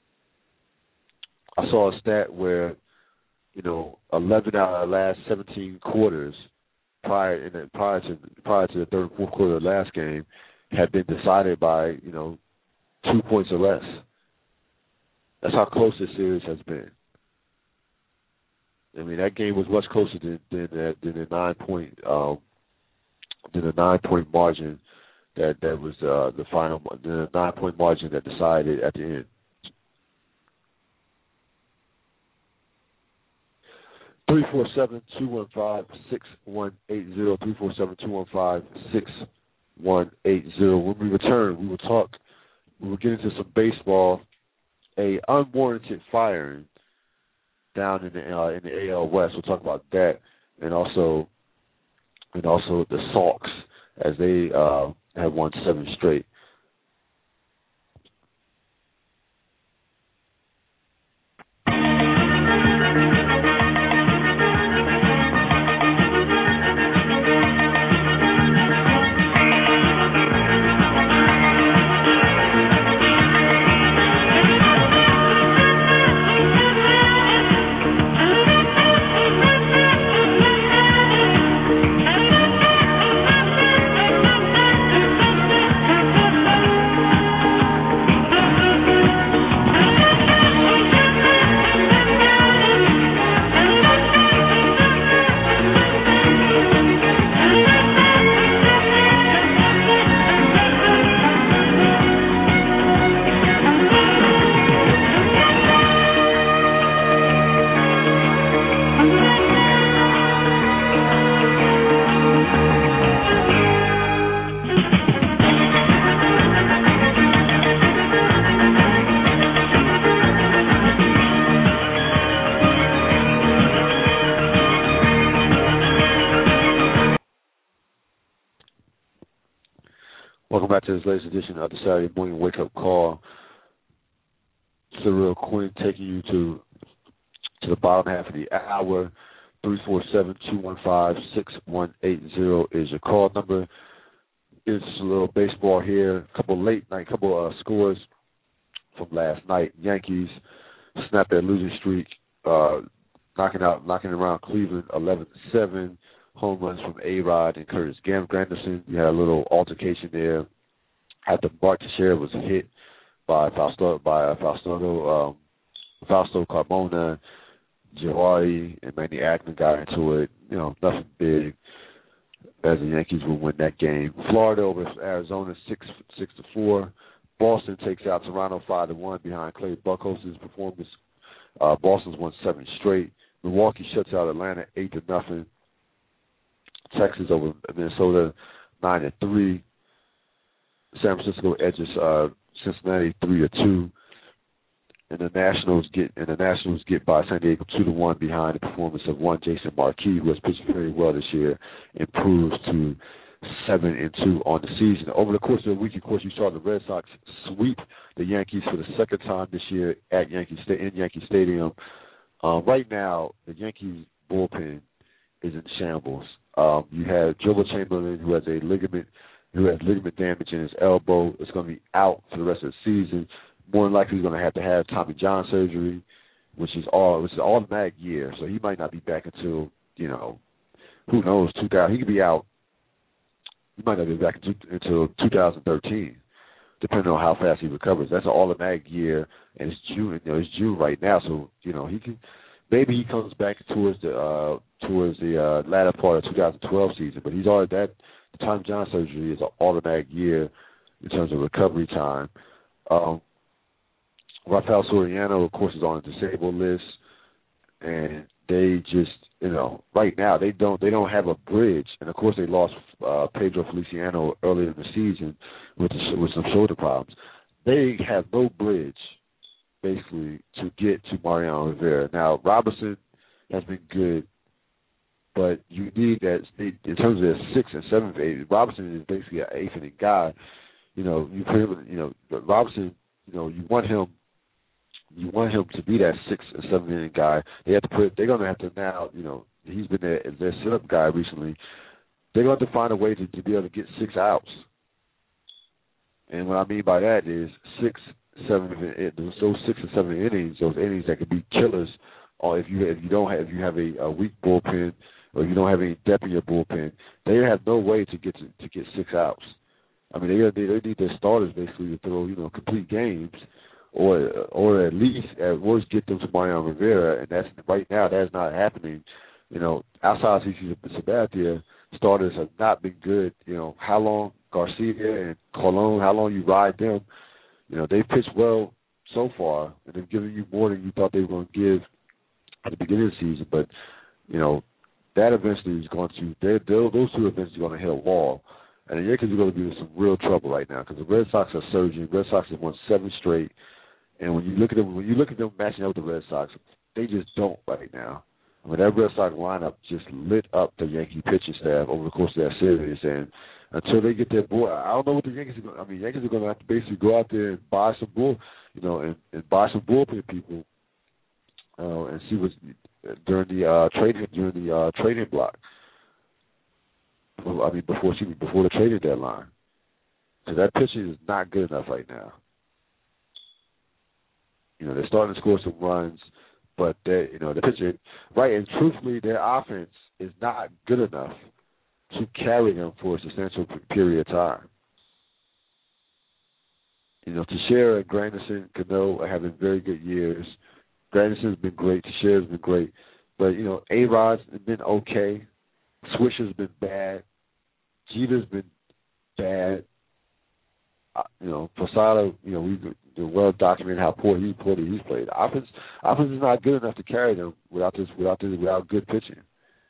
[SPEAKER 3] I saw a stat where, you know, eleven out of the last seventeen quarters prior in the, prior to prior to the third and fourth quarter of the last game had been decided by, you know, two points or less. That's how close this series has been. I mean, that game was much closer than than, uh, than the nine point um, than the nine point margin that that was uh, the final the nine point margin that decided at the end. Three four seven two one five six one eight zero. Three four seven two one five six one eight zero. When we return, we will talk. We will get into some baseball. A unwarranted firing down in the uh, in the A L West. We'll talk about that, and also and also the Sox as they uh, have won seven straight. Welcome back to this latest edition of the Saturday Morning Wake Up Call. Cyril Quinn taking you to to the bottom half of the hour. three four seven two one five six one eight zero is your call number. It's a little baseball here. A couple late night, couple uh, scores from last night. Yankees snapped their losing streak, uh, knocking out, knocking around Cleveland eleven to seven. Home runs from A-Rod and Curtis Granderson. We had a little altercation there after Bart Teixeira was hit by Fausto, by uh, Fausto, um, Fausto Carmona. Jawari and Manny Ackman got into it. You know, nothing big. As the Yankees will win that game. Florida over Arizona six six to four. Boston takes out Toronto five to one behind Clay Buchholz's performance. Uh, Boston's won seven straight. Milwaukee shuts out Atlanta eight to nothing. Texas over Minnesota nine to three. San Francisco edges uh, Cincinnati three to two. And the Nationals get and the Nationals get by San Diego two to one behind the performance of one Jason Marquis, who has pitched very well this year, improves to seven and two on the season. Over the course of the week, of course, you saw the Red Sox sweep the Yankees for the second time this year at Yankee Sta- in Yankee Stadium. Uh, right now, the Yankees bullpen is in shambles. Um, you have Joba Chamberlain, who has a ligament, who has ligament damage in his elbow. It's going to be out for the rest of the season. More than likely, he's going to have to have Tommy John surgery, which is all which is an automatic year. So he might not be back until, you know, who knows, two thousand. He could be out. He might not be back until two thousand thirteen, depending on how fast he recovers. That's an automatic year, and it's June. You know, it's June right now, so you know he can. Maybe he comes back towards the uh, towards the uh, latter part of two thousand twelve season, but he's already that. The Tommy John surgery is an automatic year in terms of recovery time. Um, Rafael Soriano, of course, is on the disabled list, and they just you know, right now they don't they don't have a bridge, and of course they lost uh, Pedro Feliciano earlier in the season with the, with some shoulder problems. They have no bridge, basically, to get to Mariano Rivera. Now Robinson has been good, but you need that in terms of their sixth and seventh, eighth. Robinson is basically an eighth inning guy. You know, you put him, you know, Robinson. You know, you want him. You want him to be that sixth and seventh inning guy. They have to put. They're going to have to now. You know, he's been their, their sit-up guy recently. They're going to have to find a way to, to be able to get six outs. And what I mean by that is six, seven, those six and seven innings, those innings that could be killers. Or if you if you don't have if you have a, a weak bullpen, or if you don't have any depth in your bullpen, they have no way to get to, to get six outs. I mean, they they need their starters basically to throw you know complete games, or or at least at worst get them to Mariano Rivera, and that's right now that's not happening. You know, outside of CC Sabathia, starters have not been good. You know, how long Garcia and Colon, how long you ride them? You know, they've pitched well so far, and they've given you more than you thought they were going to give at the beginning of the season. But, you know, that eventually is going to, they, those two eventually are going to hit a wall. And the Yankees are going to be in some real trouble right now because the Red Sox are surging. The Red Sox have won seven straight. And when you look at them, when you look at them matching up with the Red Sox, they just don't right now. I mean, that Red Sox lineup just lit up the Yankee pitching staff over the course of that series. And until they get their boy, I don't know what the Yankees are going to, I mean, Yankees are going to have to basically go out there and buy some bull, you know, and, and buy some bullpen people uh, and see what's during the uh, trading, during the uh, trading block. I mean, before excuse me, before the trading deadline. Because that pitching is not good enough right now. You know, they're starting to score some runs, but they, you know, the pitching, right, and truthfully, their offense is not good enough to carry them for a substantial period of time. You know, Teixeira and Granderson, Cano are having very good years. Granderson's been great. Teixeira's been great. But, you know, A-Rod's been okay. Swisher's been bad. Jeter's been bad. Uh, you know, Posada, you know, we've been well documented how poor he poor he's played. The offense, offense is not good enough to carry them without this, without this, without good pitching.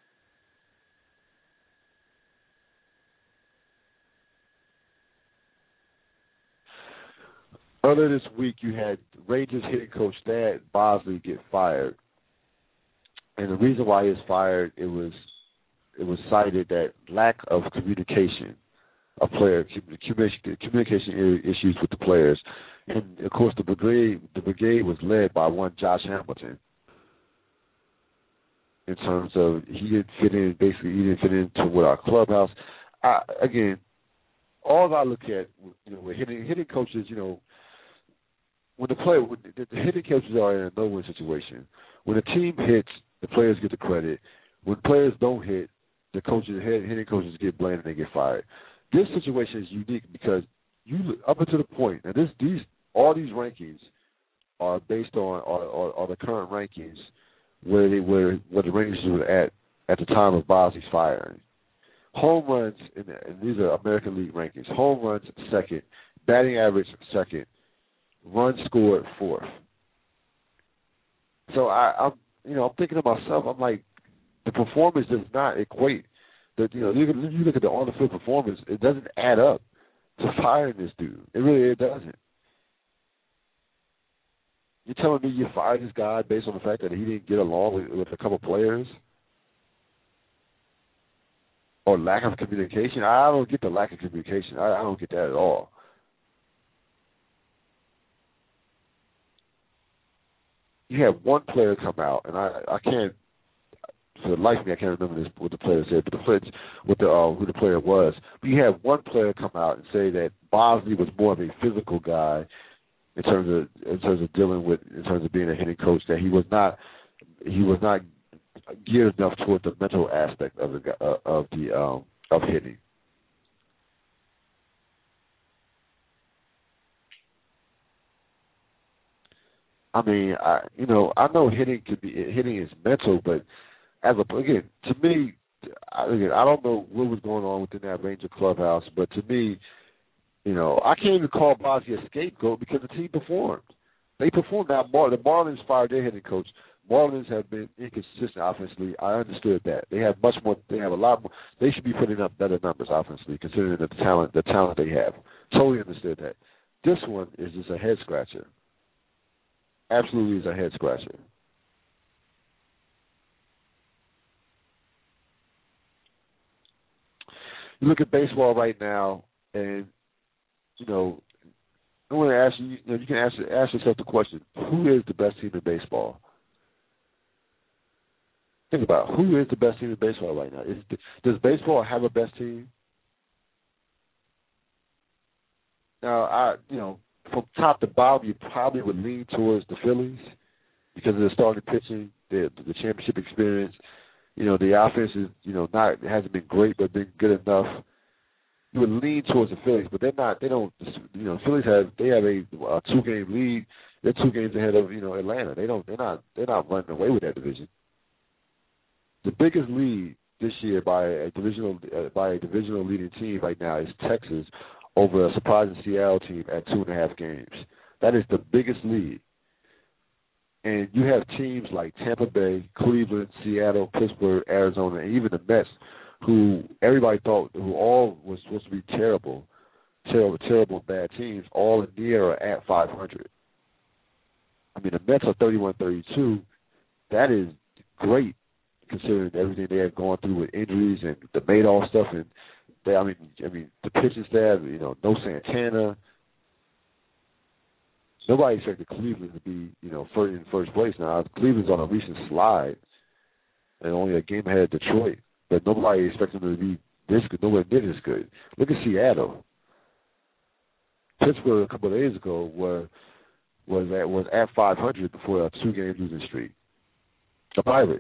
[SPEAKER 3] Earlier this week, you had Rangers hitting coach Thad Bosley get fired, and the reason why he was fired, it was it was cited that lack of communication, of player communication issues with the players, and of course the brigade the brigade was led by one Josh Hamilton. In terms of he didn't fit in, basically he didn't fit into what our clubhouse. I, again, all I look at, you know, with hitting hitting coaches, you know. When the player, when the, the hitting coaches are in a no-win situation. When a team hits, the players get the credit. When players don't hit, the coaches, hitting coaches get blamed and they get fired. This situation is unique because you up until the point. Now, this these all these rankings are based on are, are, are the current rankings where they were where the Rangers were at at the time of Bosley's firing. Home runs, and, and these are American League rankings. Home runs second, batting average second. Runs scored fourth. So I, I'm, you know, I'm thinking to myself, I'm like, the performance does not equate. That you know, you, you look at the on-the-field performance, it doesn't add up to firing this dude. It really it doesn't. You're telling me you fired this guy based on the fact that he didn't get along with, with a couple players, or lack of communication? I don't get the lack of communication. I, I don't get that at all. You have one player come out, and I, I can't, for the life of me, I can't remember this, what the player said, but the player, what the uh, who the player was. But you have one player come out and say that Bosley was more of a physical guy in terms of in terms of dealing with, in terms of being a hitting coach. That he was not he was not geared enough toward the mental aspect of the uh, of the um, of hitting. I mean, I, you know, I know hitting could be hitting is mental, but as a again, to me, I, again, I don't know what was going on within that Ranger clubhouse, but to me, you know, I can't even call Bosley a scapegoat because the team performed. They performed. Now, Mar- the Marlins fired their hitting coach.
[SPEAKER 5] Marlins have been inconsistent offensively. I understood that. They have much more. They have a lot more. They should be putting up better numbers offensively, considering the talent, the talent they have. Totally understood that. This one is just a head scratcher. Absolutely is a head scratcher. You look at baseball right now, and you know, I want to ask you. You, know, you can ask ask yourself the question: who is the best team in baseball? Think about it. Who is the best team in baseball right now. Is, does baseball have a best team? Now, I you know, from top to bottom, you probably would lean towards the Phillies because of the starting pitching, the the championship experience. You know, the offense is you know not hasn't been great, but been good enough. You would lean towards the Phillies, but they're not. They don't. You know, Phillies have they have a, a two game lead. They're two games ahead of you know Atlanta. They don't. They're not. They're not running away with that division. The biggest lead this year by a divisional uh, by a divisional leading team right now is Texas over a surprising Seattle team at two and a half games. That is the biggest lead. And you have teams like Tampa Bay, Cleveland, Seattle, Pittsburgh, Arizona, and even the Mets, who everybody thought who all was supposed to be terrible, terrible, terrible bad teams, all near or at five hundred. I mean, the Mets are thirty-one thirty-two. That is great, considering everything they have gone through with injuries and the Madoff stuff, and they, I mean, I mean the pitching staff, you know, no Santana. Nobody expected Cleveland to be, you know, first in first place. Now Cleveland's on a recent slide, and only a game ahead of Detroit, but nobody expected them to be this good. Nowhere near this good. Look at Seattle. Pittsburgh a couple of days ago were was at was at five hundred before a two game losing streak. The Pirates.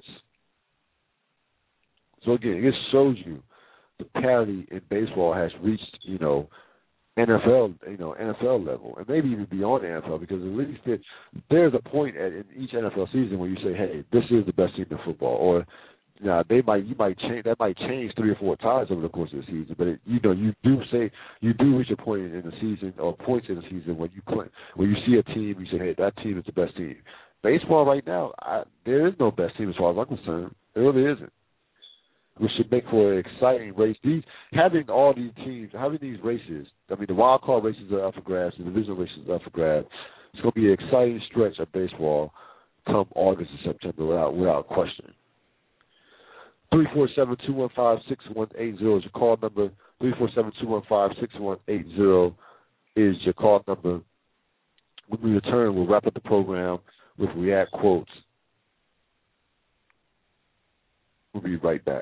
[SPEAKER 5] So again, it shows you the parity in baseball has reached, you know, N F L, you know, N F L level, and maybe even beyond the N F L, because at least it, there's a point at, in each N F L season where you say, "Hey, this is the best team in football," or you know, they might, you might change that might change three or four times over the course of the season, but it, you know, you do say you do reach a point in the season or points in the season when you play, when you see a team, you say, "Hey, that team is the best team." Baseball right now, I, there is no best team as far as I'm concerned. There really isn't. Which should make for an exciting race. These having all these teams, having these races. I mean, the wild card races are up for grabs, the divisional races are up for grabs. It's going to be an exciting stretch of baseball come August and September, without without question. Three four seven two one five six one eight zero is your call number. Three four seven two one five six one eight zero is your call number. When we return, we'll wrap up the program with React Quotes. We'll be right back.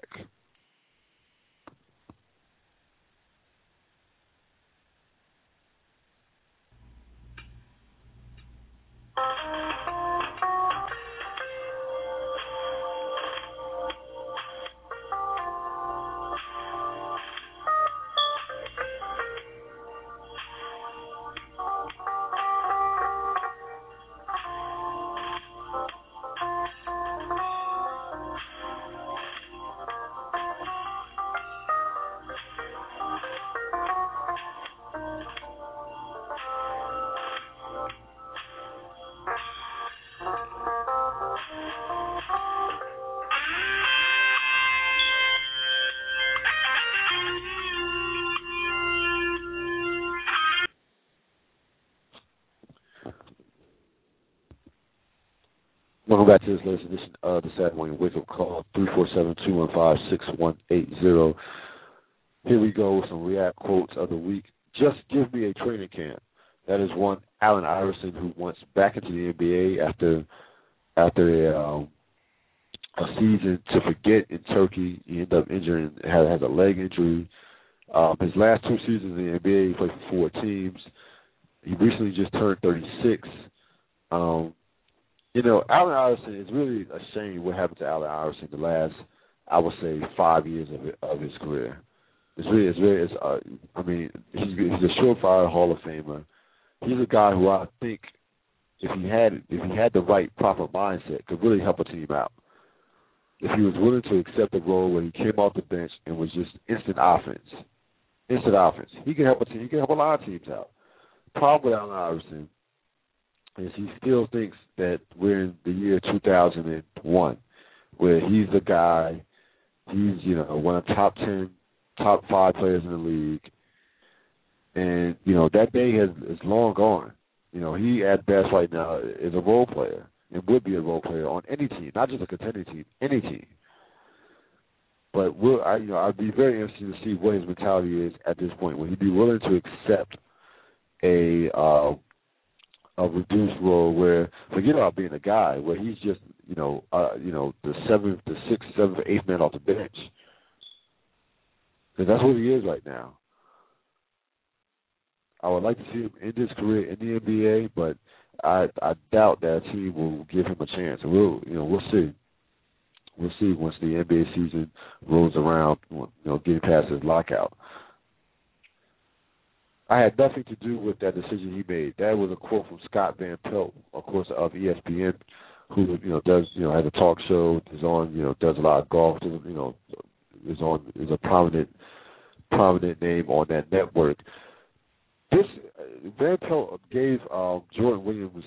[SPEAKER 5] Welcome back to this latest edition of the Saturday Morning Wake Up Call, three four seven two one five six one eight zero. Here we go with some React Quotes of the week. Just give me a training camp. That is one Allen Iverson, who wants back into the N B A after after a, um, a season to forget in Turkey. He ended up injuring, has, has a leg injury. Um, his last two seasons in the N B A, he played for four teams. He recently just turned thirty-six. Um, You know, Allen Iverson, is really a shame what happened to Allen Iverson the last, I would say, five years of it, of his career. It's really, it's really, it's, uh, I mean, he's, he's a surefire Hall of Famer. He's a guy who I think, if he had, if he had the right proper mindset, could really help a team out. If he was willing to accept a role where he came off the bench and was just instant offense, instant offense, he could help a team. He could help a lot of teams out. The problem with Allen Iverson is he still thinks that we're in the year two thousand one, where he's the guy, he's, you know, one of the top ten, top five players in the league. And, you know, that day has is long gone. You know, he at best right now is a role player and would be a role player on any team, not just a contending team, any team. But we'll, I, you know, I'd be very interested to see what his mentality is at this point. Will he be willing to accept a uh, a reduced role where, forget about being a guy, where he's just, you know, uh, you know, the seventh, the sixth, seventh, eighth man off the bench, because that's what he is right now. I would like to see him end his career in the N B A, but I I doubt that a team will give him a chance. And we'll you know we'll see. We'll see once the N B A season rolls around. You know, getting past his lockout. I had nothing to do with that decision he made. That was a quote from Scott Van Pelt, of course, of E S P N, who you know does you know has a talk show, is on you know does a lot of golf, does, you know is on is a prominent prominent name on that network. This uh, Van Pelt gave um, Jordan Williams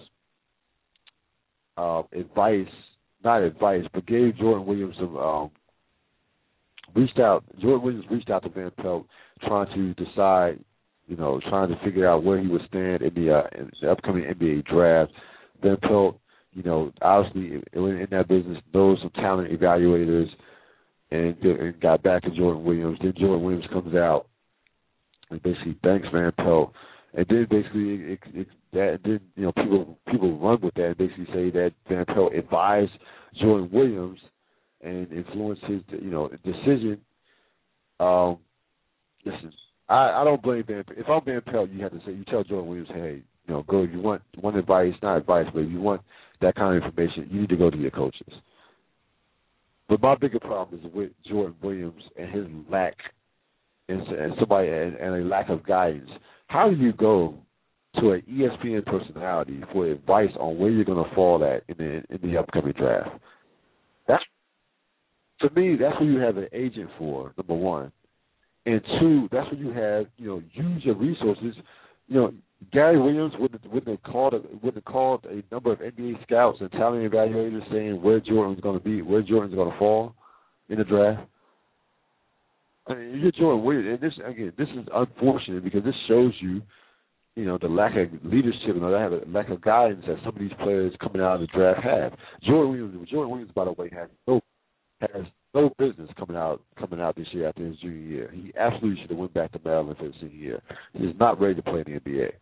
[SPEAKER 5] uh, advice, not advice, but gave Jordan Williams some um, reached out. Jordan Williams reached out to Van Pelt, trying to decide, you know, trying to figure out where he would stand in the, uh, in the upcoming N B A draft. Van Pelt, you know, obviously in, in that business knows some talent evaluators, and, and got back to Jordan Williams. Then Jordan Williams comes out and basically thanks Van Pelt, and then basically it, it, that then you know people people run with that and basically say that Van Pelt advised Jordan Williams and influenced his you know decision. Um, listen, I, I don't blame Van. If I'm Van Pelt, you have to say you tell Jordan Williams, hey, you know, go if you want want advice, not advice, but if you want that kind of information, you need to go to your coaches. But my bigger problem is with Jordan Williams and his lack. And, and somebody and, and a lack of guidance. How do you go to an E S P N personality for advice on where you're going to fall at in the in the upcoming draft? That's to me. That's what you have an agent for. Number one, and two, that's what you have. You know, use your resources. You know, Gary Williams wouldn't wouldn't have called a, wouldn't have called a number of N B A scouts and talent evaluators saying where Jordan's going to be, where Jordan's going to fall in the draft. I mean, you get Jordan Williams, and this again, this is unfortunate because this shows you, you know, the lack of leadership and the lack of guidance that some of these players coming out of the draft have. Jordan Williams, Jordan Williams, by the way, has no has no business coming out coming out this year after his junior year. He absolutely should have went back to Maryland for his senior year. He is not ready to play in the N B A.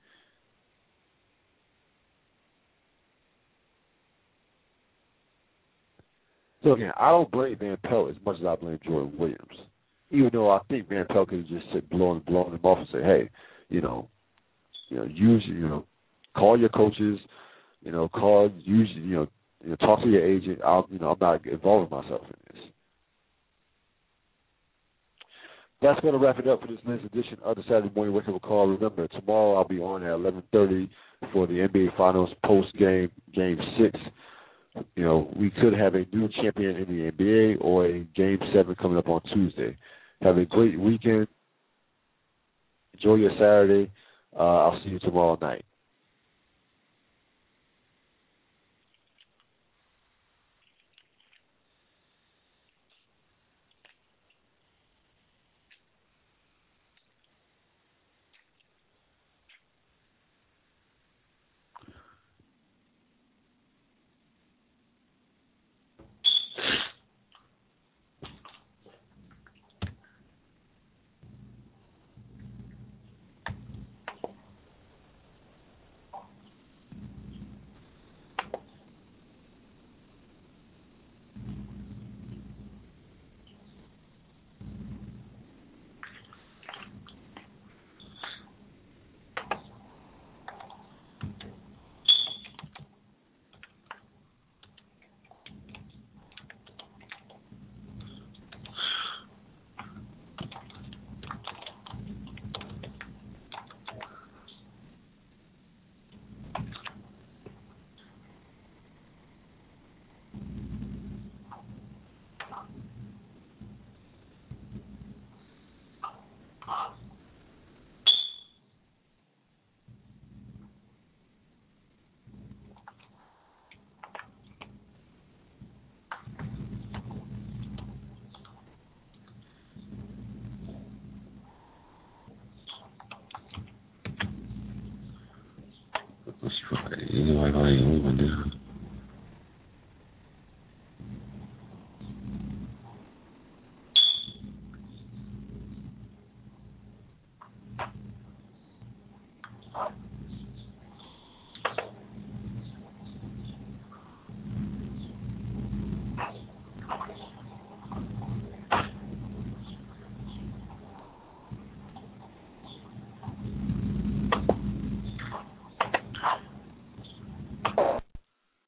[SPEAKER 5] So again, I don't blame Van Pelt as much as I blame Jordan Williams. Even though I think Van Pelt could just sit blowing blowing him off and say, hey, you know, you know, use you know, call your coaches, you know, call use you know, you know, talk to your agent. I'll you know, I'm not involving myself in this. That's going to wrap it up for this latest edition of the Saturday Morning Wake Up Call. Remember, tomorrow I'll be on at eleven thirty for the N B A Finals post game, Game Six. You know, we could have a new champion in the N B A or a Game Seven coming up on Tuesday. Have a great weekend. Enjoy your Saturday. Uh, I'll see you tomorrow night.
[SPEAKER 6] Anybody gonna even do?